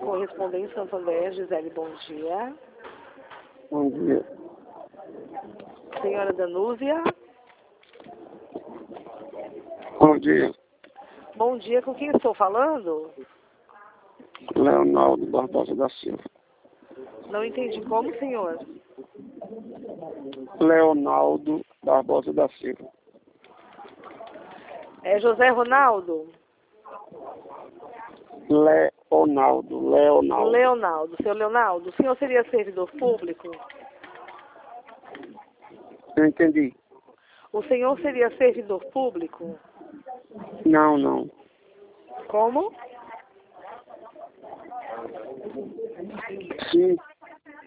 Correspondente Santo André, Gisele, bom dia. Bom dia. Senhora Danúzia. Bom dia. Bom dia, com quem estou falando? Leonardo Barbosa da Silva. Não entendi como, senhor? Leonardo Barbosa da Silva. É José Ronaldo? Leonardo. Leonardo. Seu Leonardo, o senhor seria servidor público? Eu entendi. O senhor seria servidor público? Não. Como? Sim.